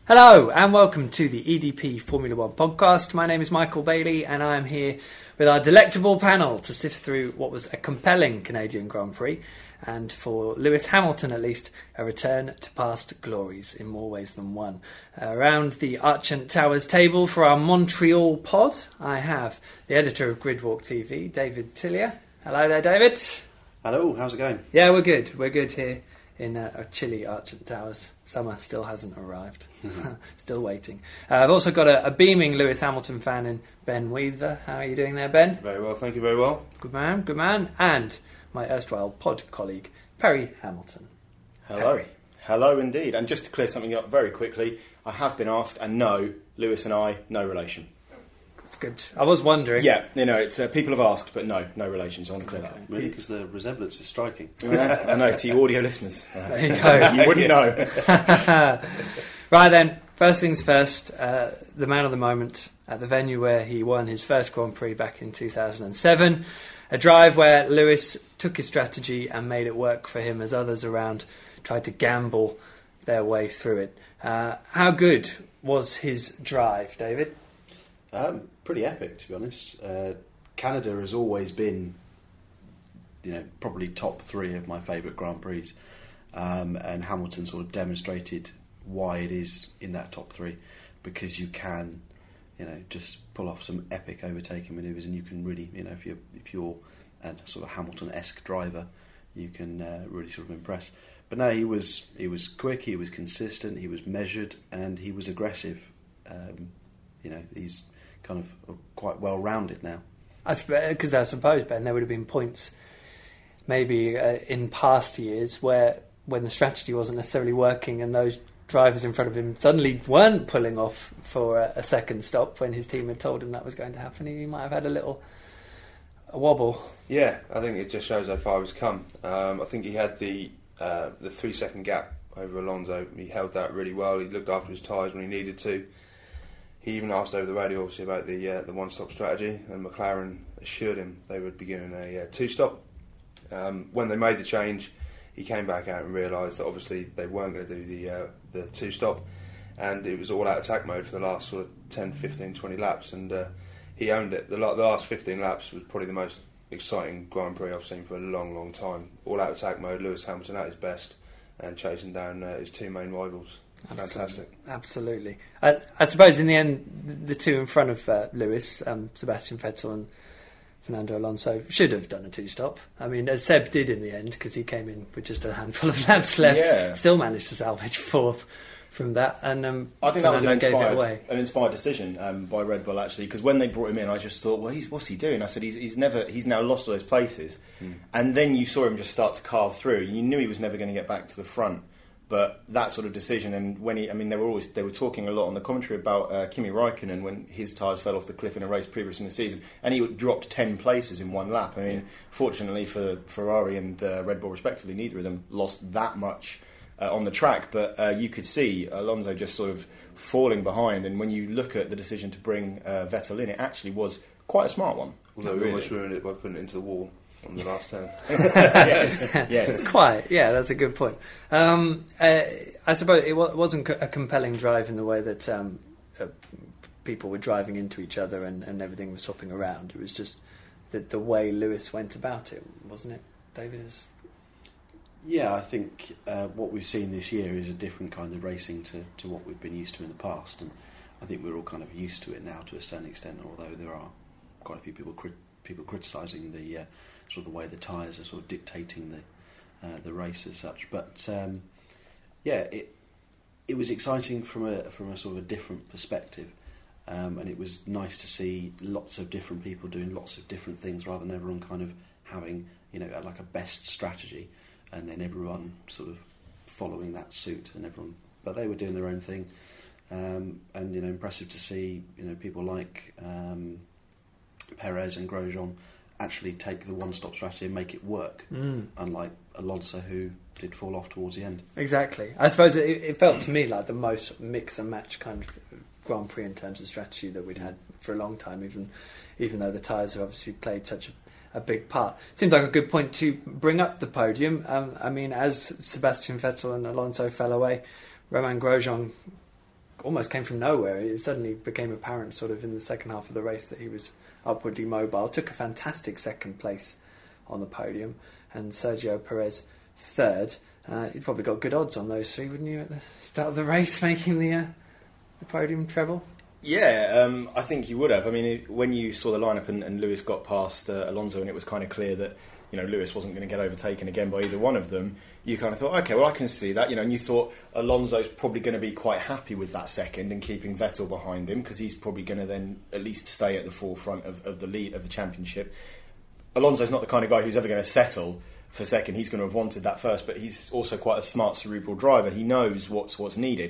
Hello and welcome to the EDP Formula One podcast. My name is Michael Bailey and I am here with our delectable panel to sift through what was a compelling Canadian Grand Prix and, for Lewis Hamilton at least, a return to past glories in more ways than one. Around the Argent Towers table for our Montreal pod, I have the editor of Gridwalk TV, David Tillier. Hello there, David. Hello, how's it going? Yeah, we're good. We're good here in a chilly Argent Towers. Summer still hasn't arrived. Still waiting. I've also got a beaming Lewis Hamilton fan in Ben Weaver. How are you doing there, Ben? Very well, thank you, very well. Good man, good man. And my erstwhile pod colleague, Perry Hamilton. Hello. Perry. Hello indeed. And just to clear something up very quickly, I have been asked, and no, Lewis and I, no relation. That's good. I was wondering. Yeah, it's people have asked, but no relation, so I want to clear that up. Really, because the resemblance is striking. I know, to you audio listeners. There you go. You wouldn't know. Right then, first things first, the man of the moment at the venue where he won his first Grand Prix back in 2007. A drive where Lewis took his strategy and made it work for him as others around tried to gamble their way through it. How good was his drive, David? Pretty epic, to be honest. Canada has always been, probably top three of my favourite Grand Prix. And Hamilton sort of demonstrated why it is in that top three, because you can, just pull off some epic overtaking manoeuvres, and you can really, if you're a sort of Hamilton-esque driver, you can really sort of impress. But no, he was quick, he was consistent, he was measured, and he was aggressive. He's kind of quite well-rounded now. Because I suppose, Ben, there would have been points maybe in past years when the strategy wasn't necessarily working and those drivers in front of him suddenly weren't pulling off for a second stop when his team had told him that was going to happen. He might have had a wobble. Yeah, I think it just shows how far he's come. I think he had the 3 second gap over Alonso. He held that really well. He looked after his tyres when he needed to. He even asked over the radio, obviously, about the one-stop strategy, and McLaren assured him they would be giving a two-stop. When they made the change, he came back out and realised that obviously they weren't going to do the two-stop, and it was all-out attack mode for the last sort of 10, 15, 20 laps, and he owned it. The last 15 laps was probably the most exciting Grand Prix I've seen for a long, long time. All-out attack mode, Lewis Hamilton at his best, and chasing down his two main rivals. Fantastic. Absolutely. I suppose in the end, the two in front of Lewis, Sebastian Vettel and Fernando Alonso, should have done a two-stop. I mean, as Seb did in the end, because he came in with just a handful of laps left, still managed to salvage fourth from that. And I think that was an inspired decision by Red Bull, actually, because when they brought him in, I just thought, well, what's he doing? I said, he's now lost all those places. And then you saw him just start to carve through. You knew he was never going to get back to the front. But that sort of decision, and when they were talking a lot on the commentary about Kimi Räikkönen when his tyres fell off the cliff in a race previous in the season, and he dropped 10 places in one lap. I mean, fortunately for Ferrari and Red Bull respectively, neither of them lost that much on the track. But you could see Alonso just sort of falling behind, and when you look at the decision to bring Vettel in, it actually was quite a smart one. Although we almost ruined it by putting it into the wall on the last turn. yes. Quite, yeah, that's a good point. I suppose it wasn't a compelling drive in the way that people were driving into each other and everything was swapping around. It was just the way Lewis went about it, wasn't it, David? Yeah, I think what we've seen this year is a different kind of racing to what we've been used to in the past, and I think we're all kind of used to it now to a certain extent, although there are quite a few people criticising the sort of the way the tyres are sort of dictating the race as such. But it was exciting from a sort of a different perspective, and it was nice to see lots of different people doing lots of different things rather than everyone kind of having like a best strategy and then everyone sort of following that suit but they were doing their own thing, and impressive to see people like Perez and Grosjean actually take the one-stop strategy and make it work, unlike Alonso, who did fall off towards the end. Exactly. I suppose it felt to me like the most mix and match kind of Grand Prix in terms of strategy that we'd had for a long time, even though the tyres have obviously played such a big part. Seems like a good point to bring up the podium. I mean, as Sebastian Vettel and Alonso fell away, Romain Grosjean almost came from nowhere. It suddenly became apparent sort of in the second half of the race that he was upwardly mobile. Took a fantastic second place on the podium, and Sergio Perez third. You'd probably got good odds on those three, wouldn't you, at the start of the race, making the podium treble? Yeah, I think you would have. I mean, when you saw the lineup and Lewis got past Alonso, and it was kind of clear that Lewis wasn't going to get overtaken again by either one of them, you kind of thought, okay, well, I can see that, and you thought Alonso's probably going to be quite happy with that second and keeping Vettel behind him, because he's probably going to then at least stay at the forefront of the lead of the championship. Alonso's not the kind of guy who's ever going to settle for second. He's going to have wanted that first, but he's also quite a smart, cerebral driver. He knows what's needed.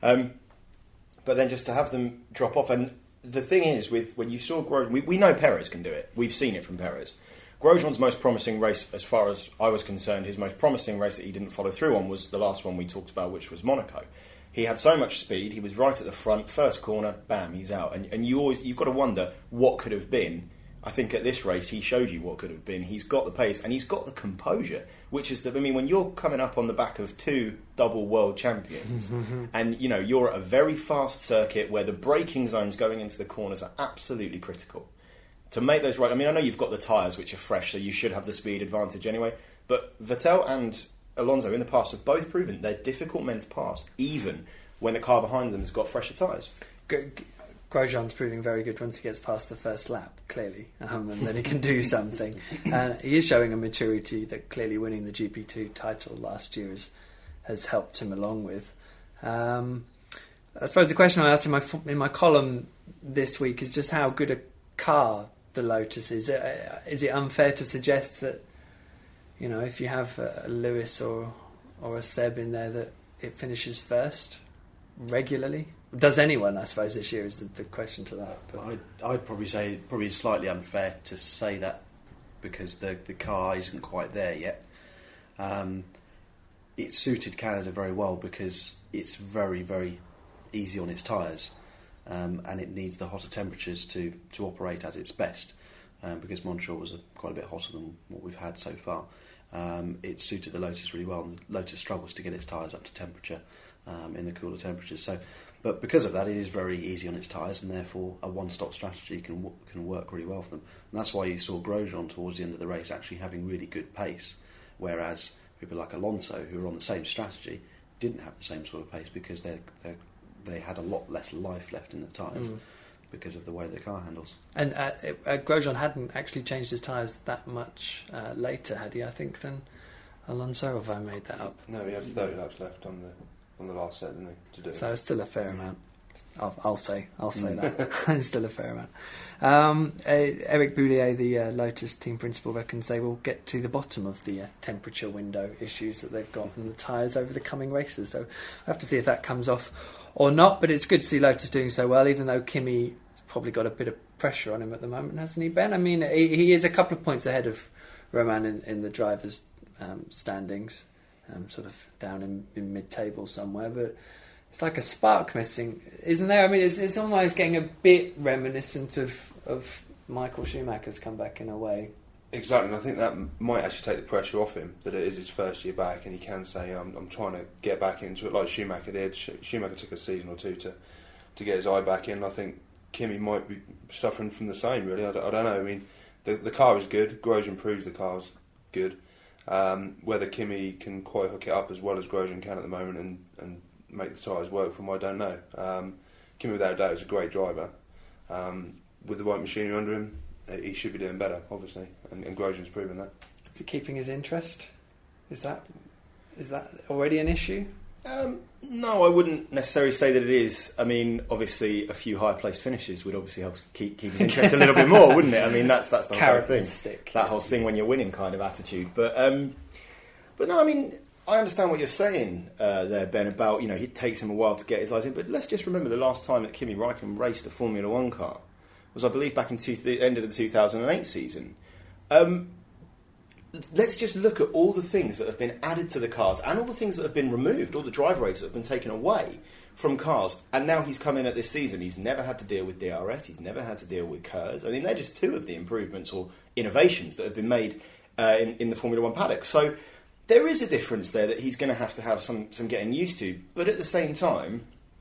But then just to have them drop off, and the thing is, when you saw Grosjean, we know Perez can do it. We've seen it from Perez. Grosjean's most promising race, as far as I was concerned, his most promising race that he didn't follow through on was the last one we talked about, which was Monaco. He had so much speed, he was right at the front, first corner, bam, he's out. And you've got to wonder what could have been. I think at this race he showed you what could have been. He's got the pace and he's got the composure, which is when you're coming up on the back of two double world champions and you're at a very fast circuit where the braking zones going into the corners are absolutely critical. To make those right, I know you've got the tyres which are fresh, so you should have the speed advantage anyway, but Vettel and Alonso in the past have both proven they're difficult men to pass, even when the car behind them has got fresher tyres. Grosjean's proving very good once he gets past the first lap, clearly, and then he can do something. He is showing a maturity that clearly winning the GP2 title last year has helped him along with. I suppose the question I asked in my column this week is just how good a car the Lotus is. Is it unfair to suggest that, if you have a Lewis or a Seb in there, that it finishes first regularly? Does anyone, I suppose, this year is the question to that. But I'd probably say it's slightly unfair to say that because the car isn't quite there yet. It suited Canada very well because it's very, very easy on its tyres, and it needs the hotter temperatures to operate at its best, because Montreal was quite a bit hotter than what we've had so far. It suited the Lotus really well, and the Lotus struggles to get its tyres up to temperature in the cooler temperatures. But because of that, it is very easy on its tyres, and therefore a one-stop strategy can work really well for them. And that's why you saw Grosjean towards the end of the race actually having really good pace, whereas people like Alonso, who were on the same strategy, didn't have the same sort of pace because they had a lot less life left in the tyres because of the way the car handles. And Grosjean hadn't actually changed his tyres that much later, had he, I think, than Alonso, or have I made that up? No, he had 30 laps left on the last set, didn't he, to do it? So it's still a fair amount. I'll say that. It's still a fair amount. Eric Boulier, the Lotus team principal, reckons they will get to the bottom of the temperature window issues that they've got in the tyres over the coming races. So we'll have to see if that comes off or not. But it's good to see Lotus doing so well, even though Kimi has probably got a bit of pressure on him at the moment, hasn't he, Ben? He is a couple of points ahead of Romain in the drivers' standings. Sort of down in mid-table somewhere, but it's like a spark missing, isn't there? It's almost getting a bit reminiscent of Michael Schumacher's comeback in a way. Exactly, and I think that might actually take the pressure off him, that it is his first year back, and he can say, I'm trying to get back into it like Schumacher did. Schumacher took a season or two to get his eye back in. I think Kimi might be suffering from the same, really. I don't know. The car is good. Grosjean proves the car's good. Whether Kimi can quite hook it up as well as Grosjean can at the moment and make the tyres work for him, I don't know. Kimi, without a doubt, is a great driver. With the right machinery under him, he should be doing better, obviously, and Grosjean's proven that. Is he keeping his interest? Is that already an issue? No, I wouldn't necessarily say that it is. Obviously, a few high-placed finishes would obviously help keep his interest a little bit more, wouldn't it? That's the whole thing. Stick. That whole thing when you're winning kind of attitude. But no, I understand what you're saying there, Ben, about, it takes him a while to get his eyes in. But let's just remember the last time that Kimi Räikkönen raced a Formula One car was, I believe, back in the end of the 2008 season. Let's just look at all the things that have been added to the cars and all the things that have been removed, all the drive rates that have been taken away from cars. And now he's come in at this season. He's never had to deal with DRS. He's never had to deal with KERS. They're just two of the improvements or innovations that have been made in the Formula One paddock. So there is a difference there that he's going to have some getting used to. But at the same time,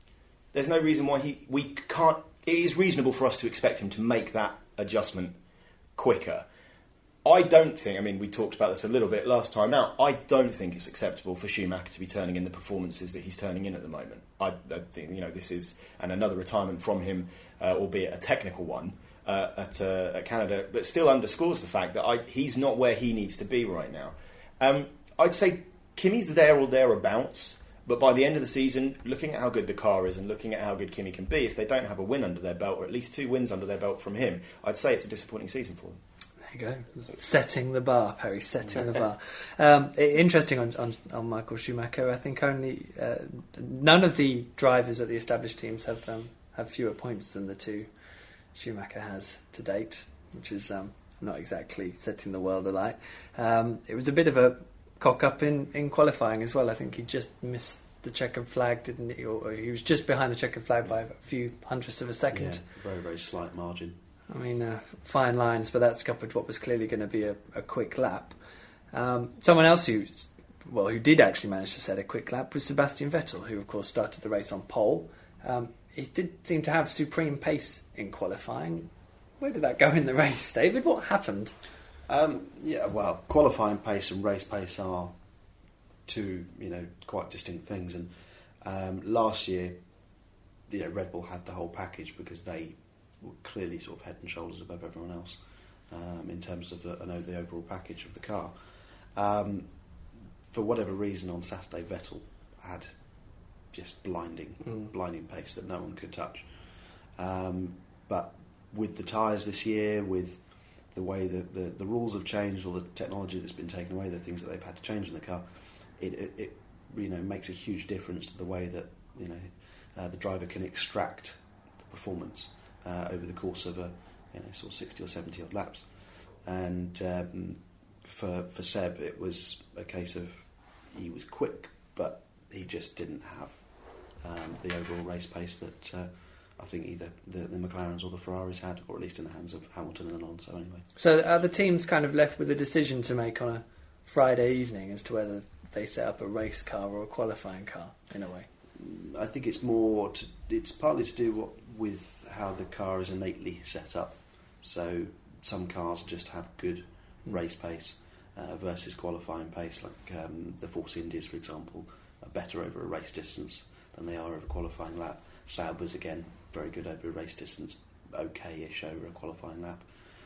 there's no reason why we can't. It is reasonable for us to expect him to make that adjustment quicker. I don't think, I mean, we talked about this a little bit last time out, I don't think it's acceptable for Schumacher to be turning in the performances that he's turning in at the moment. I think, this is, and another retirement from him, albeit a technical one, at Canada, that still underscores the fact that he's not where he needs to be right now. I'd say Kimi's there or thereabouts, but by the end of the season, looking at how good the car is and looking at how good Kimi can be, if they don't have a win under their belt, or at least 2 wins under their belt from him, I'd say it's a disappointing season for them. There you go. Setting the bar, Perry, setting the bar. Interesting on Michael Schumacher, I think only none of the drivers at the established teams have fewer points than the 2 Schumacher has to date, which is not exactly setting the world alight. It was a bit of a cock-up in qualifying as well. I think he just missed the checkered flag, didn't he? Or he was just behind the checkered flag by a few hundredths of a second. Yeah, very, very slight margin. I mean, fine lines, but that scuppered what was clearly going to be a quick lap. Someone else who did actually manage to set a quick lap was Sebastian Vettel, who, of course, started the race on pole. He did seem to have supreme pace in qualifying. Where did that go in the race, David? What happened? Qualifying pace and race pace are 2, quite distinct things. And last year, Red Bull had the whole package because they were clearly sort of head and shoulders above everyone else in terms of the overall package of the car. For whatever reason, on Saturday, Vettel had just blinding pace that no one could touch. But with the tyres this year, with the way that the rules have changed, or the technology that's been taken away, the things that they've had to change in the car, it makes a huge difference to the way that the driver can extract the performance over the course of sort of 60 or 70 odd laps. And for Seb, it was a case of he was quick, but he just didn't have the overall race pace that I think either the McLarens or the Ferraris had, or at least in the hands of Hamilton and Alonso anyway. So are the teams kind of left with a decision to make on a Friday evening as to whether they set up a race car or a qualifying car, in a way? I think it's it's partly to do with how the car is innately set up. So some cars just have good race pace versus qualifying pace, like the Force Indies, for example, are better over a race distance than they are over a qualifying lap. Sauber's, again, very good over a race distance, okay-ish over a qualifying lap.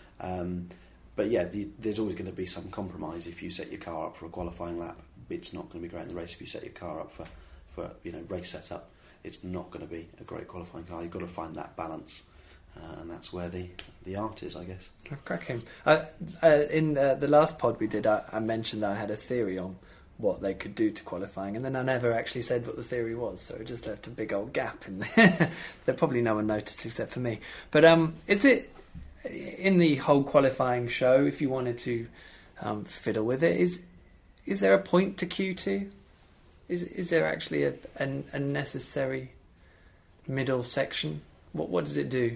But yeah, there's always going to be some compromise. If you set your car up for a qualifying lap, it's not going to be great in the race. If you set your car up for race setup, it's not going to be a great qualifying car. You've got to find that balance, and that's where the art is, I guess. Cracking. In the last pod we did, I mentioned that I had a theory on what they could do to qualifying, and then I never actually said what the theory was, so it just left a big old gap in there that probably no one noticed except for me. But is it, in the whole qualifying show, if you wanted to fiddle with it, is there a point to Q2? Is there actually a necessary middle section? What does it do?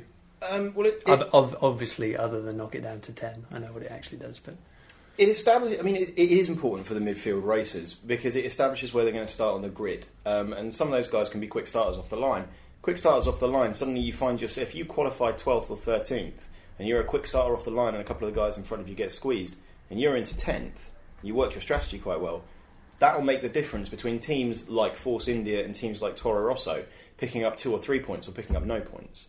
Obviously, other than knock it down to 10. I know what it actually does, but it establishes. I mean, it is important for the midfield races because it establishes where they're going to start on the grid. And some of those guys can be quick starters off the line. Quick starters off the line. Suddenly, you find yourself, if you qualify 12th or 13th, and you're a quick starter off the line, and a couple of the guys in front of you get squeezed, and you're into 10th, you work your strategy quite well. That will make the difference between teams like Force India and teams like Toro Rosso picking up 2 or 3 points or picking up no points.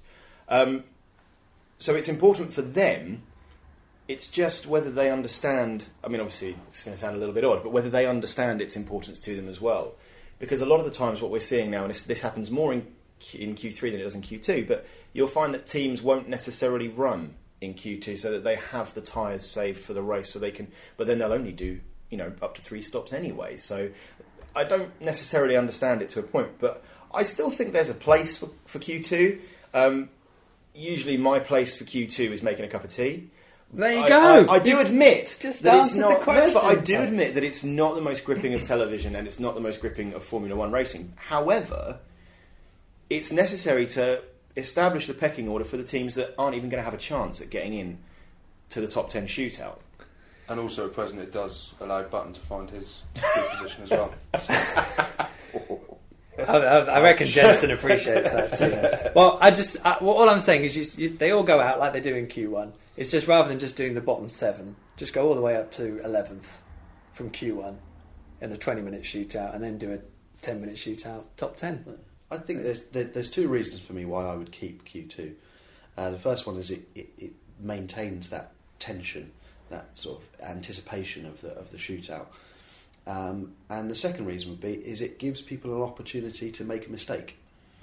So it's important for them. It's just whether they understand. I mean, obviously, it's going to sound a little bit odd, but whether they understand its importance to them as well. Because a lot of the times what we're seeing now, and this happens more in Q3 than it does in Q2, but you'll find that teams won't necessarily run in Q2 so that they have the tyres saved for the race, so they can. But then they'll only do up to 3 stops anyway. So I don't necessarily understand it to a point, but I still think there's a place for Q2. Usually my place for Q2 is making a cup of tea. There you go. I do admit just that it's answered not. the question. No, but I do admit that it's not the most gripping of television, and it's not the most gripping of Formula One racing. However, it's necessary to establish the pecking order for the teams that aren't even going to have a chance at getting in to the top 10 shootout. And also at present it does allow Button to find his good position as well. I reckon Jensen appreciates that too. Well, all I'm saying is they all go out like they do in Q1. It's just rather than just doing the bottom 7, just go all the way up to 11th from Q1 in a 20-minute shootout, and then do a 10-minute shootout top 10. I think there's 2 reasons for me why I would keep Q2. The first one is it maintains that tension, that sort of anticipation of the shootout. And the second reason would be is it gives people an opportunity to make a mistake.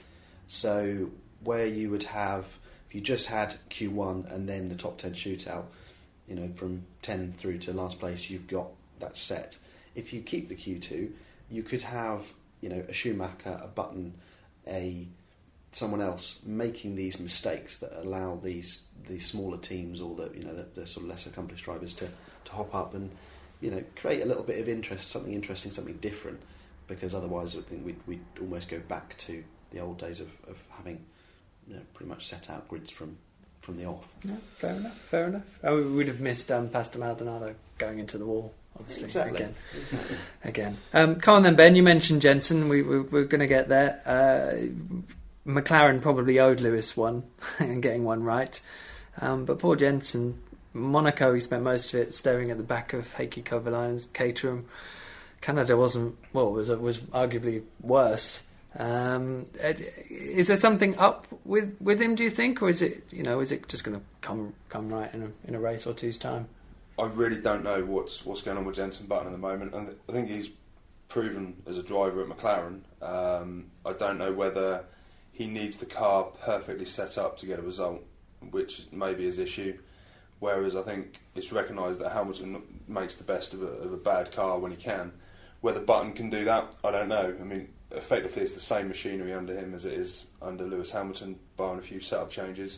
So where you would have, if you just had Q1 and then the top 10 shootout, from 10 through to last place, you've got that set. If you keep the Q2, you could have a Schumacher, a Button, someone else making these mistakes that allow these smaller teams or the sort of less accomplished drivers to hop up and create a little bit of interest, something interesting, something different. Because otherwise, I think we'd almost go back to the old days of having pretty much set out grids from the off. Yeah, fair enough. We would have missed Pastor Maldonado going into the wall. Obviously, exactly. Again. Come on then, Ben. You mentioned Jensen. We're going to get there. McLaren probably owed Lewis one and getting one right, but poor Jensen. Monaco, he spent most of it staring at the back of Heikki Kovalainen's Caterham. Canada was arguably worse. Is there something up with him? Do you think, or is it just going to come right in a race or two's time? I really don't know what's going on with Jenson Button at the moment. And I think he's proven as a driver at McLaren. I don't know whether he needs the car perfectly set up to get a result, which may be his issue. Whereas I think it's recognised that Hamilton makes the best of a bad car when he can. Whether Button can do that, I don't know. I mean, effectively it's the same machinery under him as it is under Lewis Hamilton, barring a few setup changes.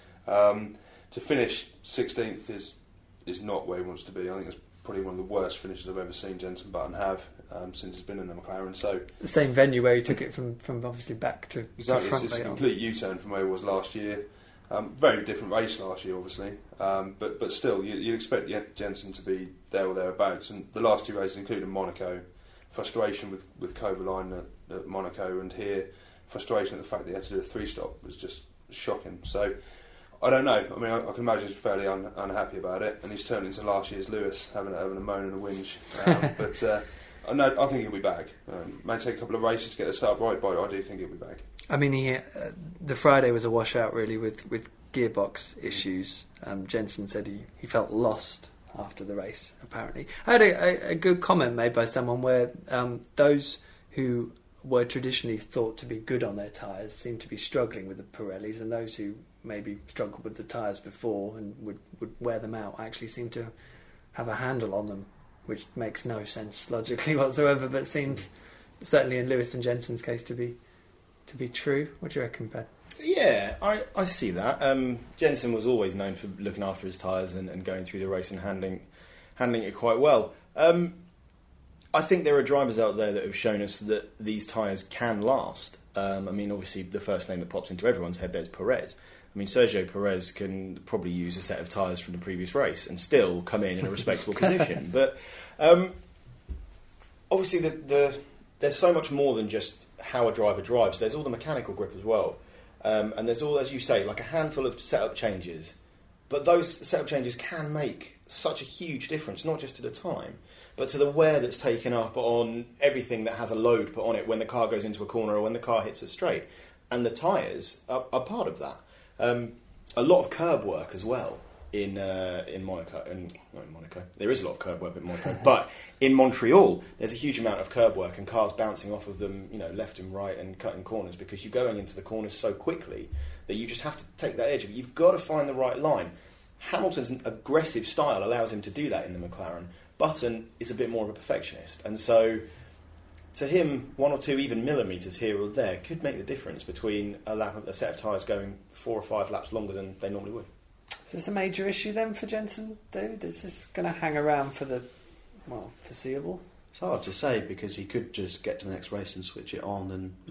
To finish 16th is not where he wants to be. I think it's probably one of the worst finishes I've ever seen Jenson Button have since he's been in the McLaren. So the same venue where he took it from obviously back to exactly. To front. It's a complete U-turn from where he was last year. Very different race last year, obviously, but still, you'd expect Jensen to be there or thereabouts. And the last 2 races, including Monaco, frustration with Kovalainen at Monaco, and here frustration at the fact that he had to do a 3-stop was just shocking. So I don't know. I mean, I can imagine he's fairly unhappy about it, and he's turned into last year's Lewis, having a moan and a whinge. But I think he'll be back. May take a couple of races to get the start right, but I do think he'll be back. I mean, the Friday was a washout really with gearbox issues. Jensen said he felt lost after the race, apparently. I had a good comment made by someone where those who were traditionally thought to be good on their tyres seem to be struggling with the Pirellis, and those who maybe struggled with the tyres before and would wear them out actually seem to have a handle on them, which makes no sense logically whatsoever, but seems certainly in Lewis and Jensen's case to be true. What do you reckon, Ben? Yeah, I see that. Jensen was always known for looking after his tyres and going through the race and handling it quite well. I think there are drivers out there that have shown us that these tyres can last. I mean, obviously, the first name that pops into everyone's head there is Perez. I mean, Sergio Perez can probably use a set of tyres from the previous race and still come in a respectable position. But obviously, there's so much more than just how a driver drives. There's all the mechanical grip as well. And there's all, as you say, like a handful of setup changes. But those setup changes can make such a huge difference, not just to the time, but to the wear that's taken up on everything that has a load put on it when the car goes into a corner or when the car hits a straight. And the tyres are part of that. A lot of curb work as well in Monaco. Not in Monaco. There is a lot of curb work in Monaco. But in Montreal, there's a huge amount of curb work and cars bouncing off of them, left and right and cutting corners, because you're going into the corners so quickly that you just have to take that edge. You've got to find the right line. Hamilton's aggressive style allows him to do that in the McLaren. Button is a bit more of a perfectionist. And so, to him, 1 or 2 even millimetres here or there could make the difference between a set of tyres going 4 or 5 laps longer than they normally would. Is this a major issue then for Jensen, David? Is this going to hang around for the foreseeable? It's hard to say, because he could just get to the next race and switch it on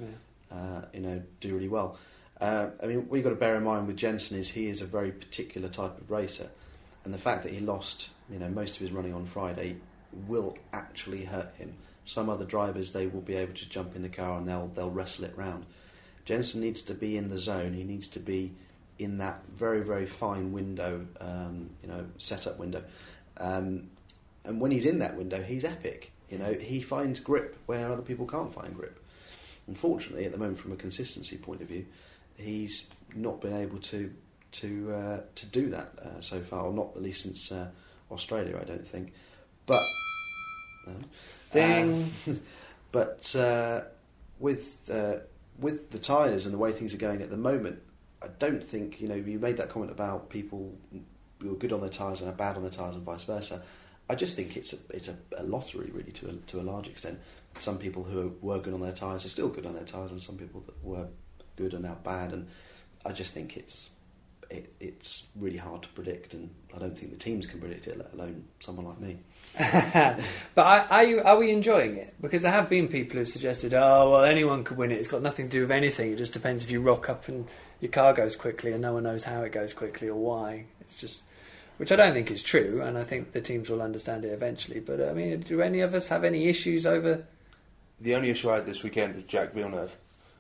and do really well. I mean, we've got to bear in mind with Jensen he is a very particular type of racer, and the fact that he lost most of his running on Friday will actually hurt him Some other drivers, they will be able to jump in the car and they'll wrestle it round. Jenson needs to be in the zone. He needs to be in that very, very fine window, setup window. And when he's in that window, he's epic. He finds grip where other people can't find grip. Unfortunately, at the moment, from a consistency point of view, he's not been able to do that so far, or not at least since Australia, I don't think. But Ding. But with the tyres and the way things are going at the moment, I don't think you made that comment about people who are good on their tyres and are bad on their tyres and vice versa. I just think it's a lottery really to a large extent. Some people who were good on their tyres are still good on their tyres, and some people that were good are now bad. And I just think it's really hard to predict, and I don't think the teams can predict it, let alone someone like me. But are we enjoying it? Because there have been people who've suggested, oh, well, anyone could win it. It's got nothing to do with anything. It just depends if you rock up and your car goes quickly and no one knows how it goes quickly or why. It's just... Which I don't think is true, and I think the teams will understand it eventually. But, I mean, do any of us have any issues over... The only issue I had this weekend was Jacques Villeneuve.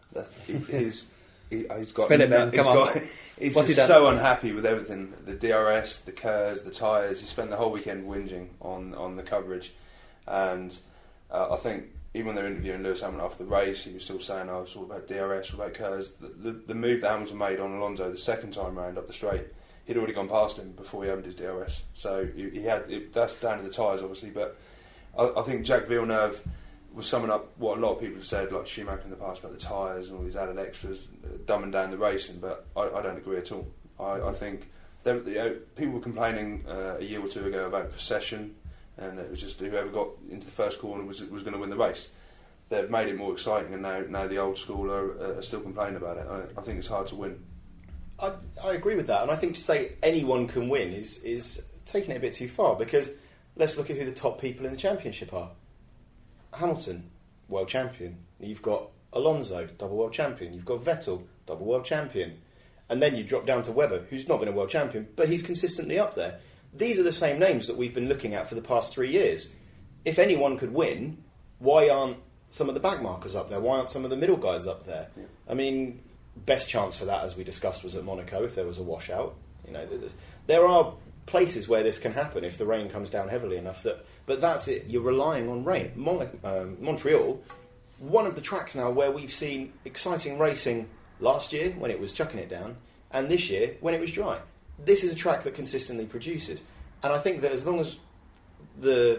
He's got... Spill it, Ben, come on. He's just so unhappy with everything. The DRS, the KERS, the tyres. He spent the whole weekend whinging on the coverage. And I think even when they were interviewing Lewis Hamilton after the race, he was still saying, oh, it's all about DRS, all about KERS. The move that Hamilton made on Alonso the second time round up the straight, he'd already gone past him before he opened his DRS. So he had... That's down to the tyres, obviously. But I think Jacques Villeneuve was summing up what a lot of people have said, like Schumacher in the past, about the tyres and all these added extras, dumbing down the racing, but I don't agree at all. I think people were complaining a year or two ago about procession, and it was just whoever got into the first corner was going to win the race. They've made it more exciting, and now the old school are still complaining about it. I think it's hard to win. I agree with that, and I think to say anyone can win is taking it a bit too far, because let's look at who the top people in the championship are. Hamilton, world champion. You've got Alonso, double world champion. You've got Vettel, double world champion. And then you drop down to Webber, who's not been a world champion, but he's consistently up there. These are the same names that we've been looking at for the past 3 years. If anyone could win, why aren't some of the back markers up there? Why aren't some of the middle guys up there? Yeah. I mean, best chance for that, as we discussed, was at Monaco, if there was a washout. There are places where this can happen if the rain comes down heavily enough. But that's it. You're relying on rain. Montreal, one of the tracks now where we've seen exciting racing last year when it was chucking it down, and this year when it was dry. This is a track that consistently produces. And I think that as long as the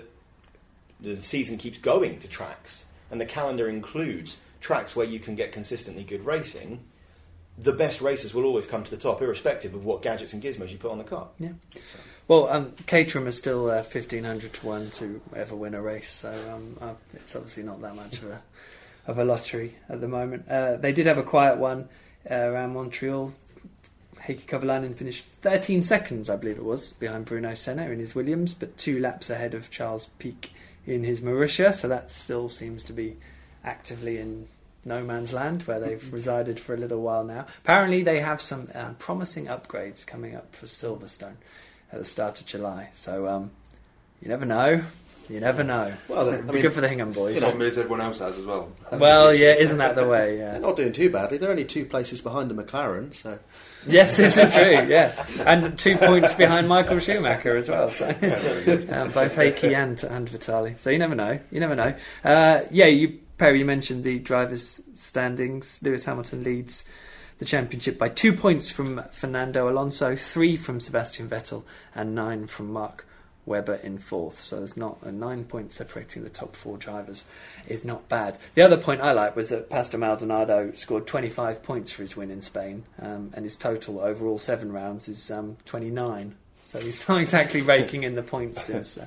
season keeps going to tracks, and the calendar includes tracks where you can get consistently good racing, the best racers will always come to the top, irrespective of what gadgets and gizmos you put on the car. Yeah. Well, Caterham is still 1,500 to 1 to ever win a race, so it's obviously not that much of a lottery at the moment. They did have a quiet one around Montreal. Heikki Kovalainen finished 13 seconds, I believe it was, behind Bruno Senna in his Williams, but 2 laps ahead of Charles Pic in his Marussia, so that still seems to be actively in no man's land, where they've resided for a little while now. Apparently they have some promising upgrades coming up for Silverstone at the start of July, so you never know. You never know. Well, I mean, good for the Hingham boys. Problem is everyone else has as well. Well, yeah, isn't that the way? Yeah. They're not doing too badly. They're only 2 places behind the McLaren, so... Yes, this is true, yeah. And 2 points behind Michael Schumacher as well. So both Heikki and Vitali. So you never know. You never know. Perry, you mentioned the drivers' standings. Lewis Hamilton leads the championship by 2 points from Fernando Alonso, 3 from Sebastian Vettel, and 9 from Mark Webber in 4th. So there's not a 9 points separating the top 4 drivers. Is not bad. The other point I like was that Pastor Maldonado scored 25 points for his win in Spain, and his total overall 7 rounds is 29. So he's not exactly raking in the points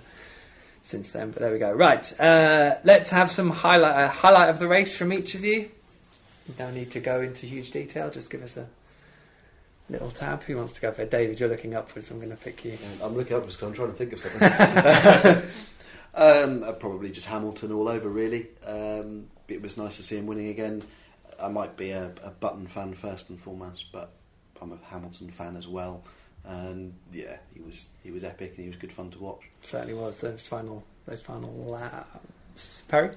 since then. But there we go. Right, let's have some highlight of the race from each of you. You don't need to go into huge detail. Just give us a little tab. Who wants to go for it? David, you're looking upwards. I'm going to pick you. I'm looking upwards because I'm trying to think of something. Probably just Hamilton all over, really. It was nice to see him winning again. I might be a Button fan first and foremost, but I'm a Hamilton fan as well. And yeah, he was epic and he was good fun to watch. Certainly was. Those final Perry?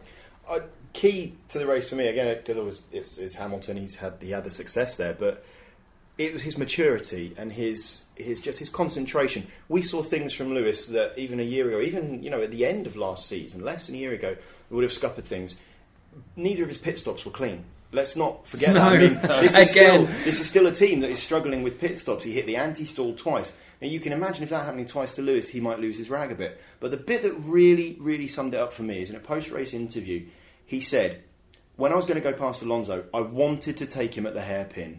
Key to the race for me again, because it's Hamilton. He had the success there, but it was his maturity and his concentration. We saw things from Lewis that even a year ago, even at the end of last season, less than a year ago, we would have scuppered things. Neither of his pit stops were clean. Let's not forget that. I mean, this is still a team that is struggling with pit stops. He hit the anti-stall twice. Now, you can imagine if that happening twice to Lewis, he might lose his rag a bit. But the bit that really, really summed it up for me is in a post-race interview, he said, when I was going to go past Alonso, I wanted to take him at the hairpin,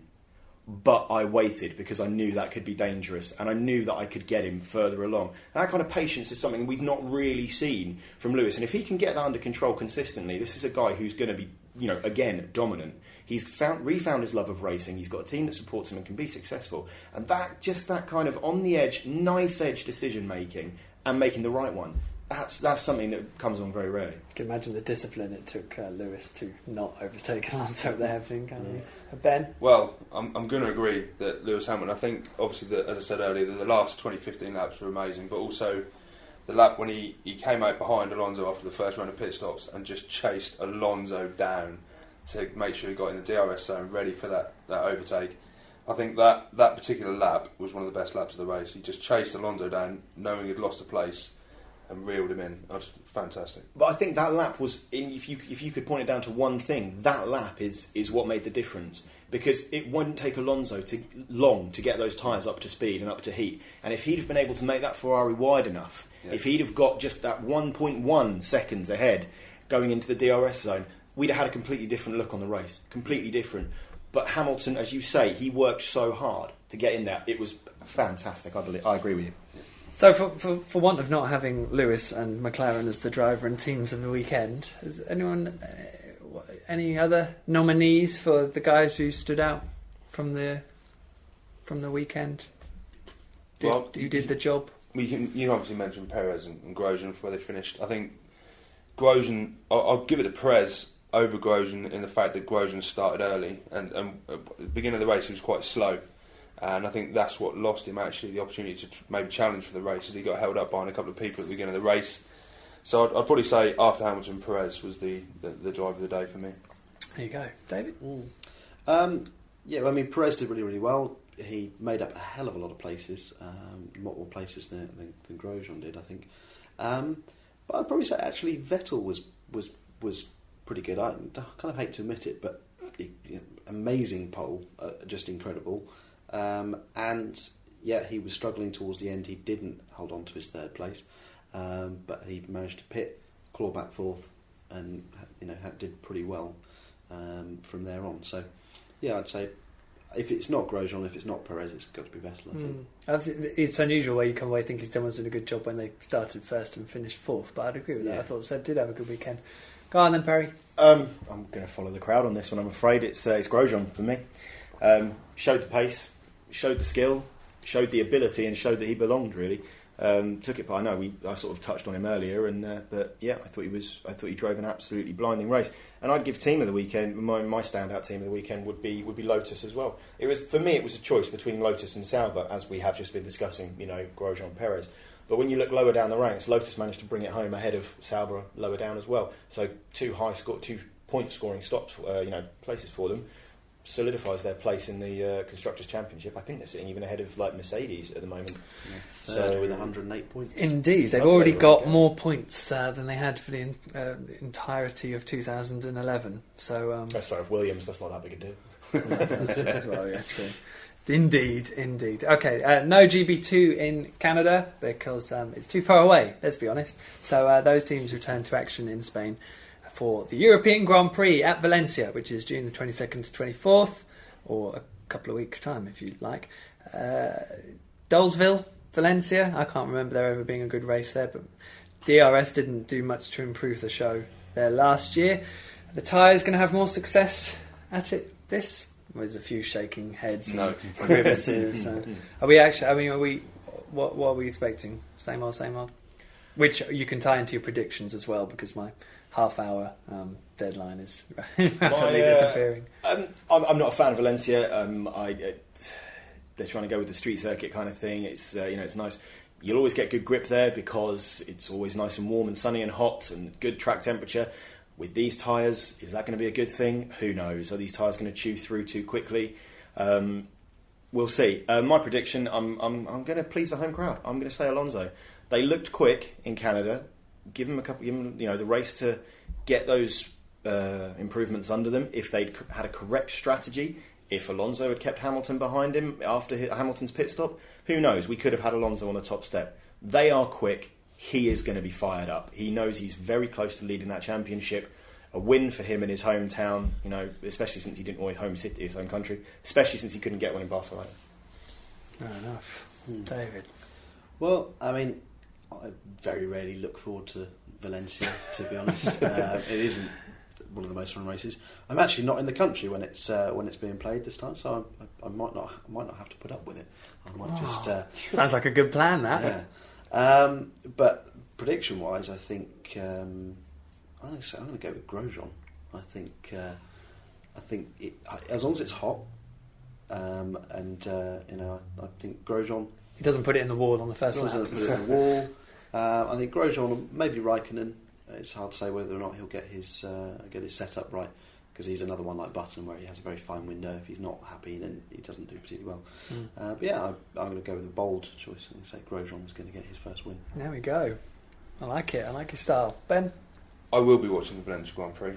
but I waited because I knew that could be dangerous and I knew that I could get him further along. And that kind of patience is something we've not really seen from Lewis. And if he can get that under control consistently, this is a guy who's going to be, again, dominant. He's refound his love of racing. He's got a team that supports him and can be successful. And that kind of on the edge, knife edge decision making and making the right one. That's something that comes on very rarely. You can imagine the discipline it took Lewis to not overtake Alonso at the hairpin, can't you? Ben? Well, I'm going to agree that Lewis Hamilton, I think, obviously, as I said earlier, the last 2015 laps were amazing, but also the lap when he came out behind Alonso after the first round of pit stops and just chased Alonso down to make sure he got in the DRS zone ready for that overtake. I think that particular lap was one of the best laps of the race. He just chased Alonso down, knowing he'd lost a place, and reeled him in. Fantastic. But I think that lap was, if you could point it down to one thing, that lap is what made the difference. Because it wouldn't take Alonso long to get those tyres up to speed and up to heat. And if he'd have been able to make that Ferrari wide enough, if he'd have got just that 1.1 seconds ahead going into the DRS zone, we'd have had a completely different look on the race. Completely different. But Hamilton, as you say, he worked so hard to get in there. It was fantastic, I agree with you. So for want of not having Lewis and McLaren as the driver and teams of the weekend, is anyone any other nominees for the guys who stood out from the weekend? Who did the job? You obviously mentioned Perez and Grosjean for where they finished. I think Grosjean, I'll give it to Perez over Grosjean in the fact that Grosjean started early and at the beginning of the race he was quite slow. And I think that's what lost him actually the opportunity to maybe challenge for the race, as he got held up behind a couple of people at the beginning of the race. So I'd probably say after Hamilton, Perez was the driver of the day for me. There you go, David. Perez did really, really well. He made up a hell of a lot of places, more places than Grosjean did, I think. But I'd probably say actually Vettel was pretty good. I kind of hate to admit it, but amazing pole, just incredible. He was struggling towards the end. He didn't hold on to his third place, but he managed to pit, claw back fourth, and did pretty well from there on. So, I'd say if it's not Grosjean, if it's not Perez, it's got to be Vettel. I think it's unusual where you come away thinking someone's done a good job when they started first and finished fourth, but I'd agree with that. I thought Seb did have a good weekend. Go on then, Perry. I'm going to follow the crowd on this one, I'm afraid. It's Grosjean for me. Showed the pace, showed the skill, showed the ability, and showed that he belonged. Really took it. But I sort of touched on him earlier, I thought he drove an absolutely blinding race. And I'd give team of the weekend. My standout team of the weekend would be Lotus as well. It was a choice between Lotus and Sauber, as we have just been discussing. Grosjean, Perez. But when you look lower down the ranks, Lotus managed to bring it home ahead of Sauber lower down as well. So 2 point scoring stops, places for them. Solidifies their place in the Constructors' Championship. I think they're sitting even ahead of Mercedes at the moment. Third with 108 points. Indeed, they've already got more points than they had for the entirety of 2011. So sorry, if Williams, that's not that big a deal. Well, yeah, true. Indeed. Okay, no GB2 in Canada because it's too far away. Let's be honest. So those teams return to action in Spain for the European Grand Prix at Valencia, which is June the 22nd to 24th, or a couple of weeks' time, if you like. Dolesville, Valencia, I can't remember there ever being a good race there, but DRS didn't do much to improve the show there last year. The tyre's going to have more success at it this. There's a few shaking heads and grimaces. Are we actually, what are we expecting? Same old? Which you can tie into your predictions as well, because my half-hour deadline is rapidly disappearing. I'm not a fan of Valencia. They're trying to go with the street circuit kind of thing. It's it's nice. You'll always get good grip there because it's always nice and warm and sunny and hot and good track temperature. With these tyres, is that going to be a good thing? Who knows? Are these tyres going to chew through too quickly? We'll see. My prediction, I'm going to please the home crowd. I'm going to say Alonso. They looked quick in Canada. Give them the race to get those improvements under them. If they'd had a correct strategy, if Alonso had kept Hamilton behind him after Hamilton's pit stop, who knows? We could have had Alonso on the top step. They are quick. He is going to be fired up. He knows he's very close to leading that championship. A win for him in his hometown, especially since he didn't always his home country, especially since he couldn't get one in Barcelona. Fair enough. David? Well, I very rarely look forward to Valencia, to be honest. It isn't one of the most fun races. I'm actually not in the country when it's being played this time, so I might not have to put up with it. I might just sounds like a good plan, that. Yeah. But prediction-wise, I think I'm going to go with Grosjean. I think as long as it's hot, I think Grosjean. He doesn't put it in the wall on the first lap. Doesn't put it in the wall. I think Grosjean, maybe Raikkonen. It's hard to say whether or not he'll get his setup right, because he's another one like Button where he has a very fine window. If he's not happy, then he doesn't do particularly well. But yeah, I'm going to go with a bold choice and say Grosjean is going to get his first win. There we go. I like it. I like his style. Ben? I will be watching the Valencia Grand Prix.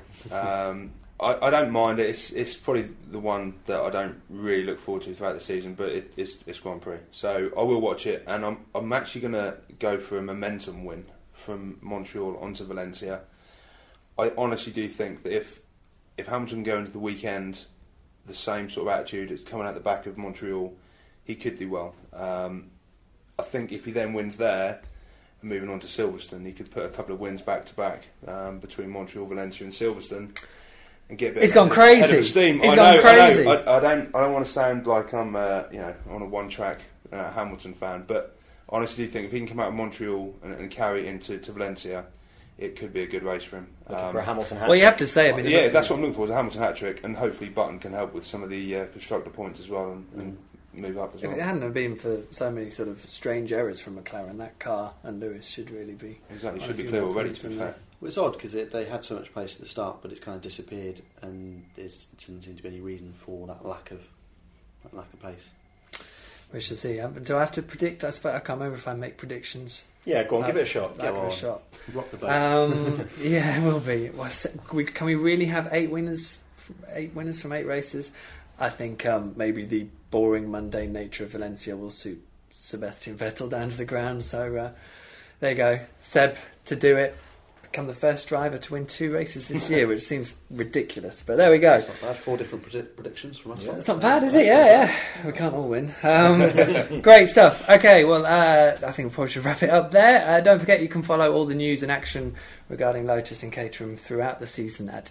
I don't mind it. It's probably the one that I don't really look forward to throughout the season, but it's Grand Prix. So I will watch it, and I'm actually going to go for a momentum win from Montreal onto Valencia. I honestly do think that if Hamilton go into the weekend the same sort of attitude as coming out the back of Montreal, he could do well. I think if he then wins there, and moving on to Silverstone, he could put a couple of wins back to back between Montreal, Valencia, and Silverstone, and get a bit. It's gone crazy. Head of steam. It's gone crazy. I don't want to sound like I'm on a one-track Hamilton fan, but I honestly think if he can come out of Montreal and carry it into Valencia, it could be a good race for him. Looking for a Hamilton hat-trick. Well, you have to say, that's what I'm looking for, is a Hamilton hat-trick, and hopefully Button can help with some of the constructor points as well and move up as well. If it hadn't been for so many sort of strange errors from McLaren, that car and Lewis should really be... Exactly, should be clear already, to be fair. Well, it's odd because they had so much pace at the start, but it's kind of disappeared, and there doesn't seem to be any reason for that lack of pace. We shall see. Do I have to predict? I suppose I can't remember if I make predictions. Yeah, go on, give it a shot. Give it a shot. Rock the boat. Yeah, it will be. Can we really have 8 winners? 8 winners from 8 races? I think maybe the boring, mundane nature of Valencia will suit Sebastian Vettel down to the ground. So there you go, Seb to do it. Become the first driver to win 2 races this year, which seems ridiculous, but there we go. It's not bad. 4 different predictions from us. Yeah, it's not bad, is it? Yeah. We can't all win. Great stuff. Okay, well, I think we probably should wrap it up there. Don't forget you can follow all the news and action regarding Lotus and Caterham throughout the season at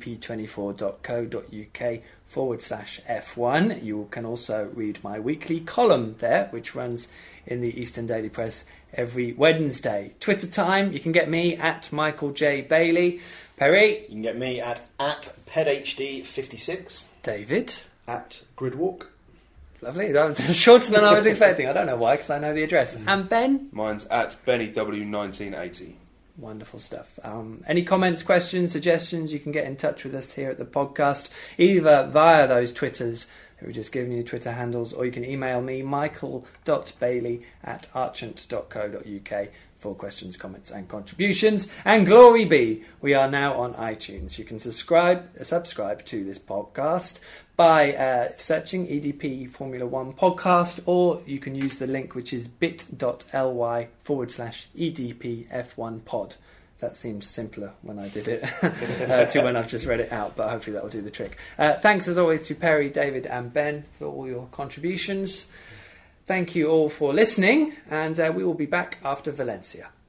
edp24.co.uk/F1. You can also read my weekly column there, which runs in the Eastern Daily Press every Wednesday. Twitter time, you can get me at Michael J. Bailey. Perry? You can get me at PedHD56. David? At Gridwalk. Lovely. That was shorter than I was expecting. I don't know why, because I know the address. And Ben? Mine's at BennyW1980. Wonderful stuff. Any comments, questions, suggestions, you can get in touch with us here at the podcast, either via those Twitters who we've just given you, Twitter handles, or you can email me, michael.bailey@archant.co.uk for questions, comments and contributions. And glory be, we are now on iTunes. You can subscribe to this podcast by searching EDP Formula 1 podcast, or you can use the link which is bit.ly/EDP F1 pod. That seemed simpler when I did it to when I've just read it out, but hopefully that will do the trick. Thanks as always to Perry, David and Ben for all your contributions. Thank you all for listening, and we will be back after Valencia.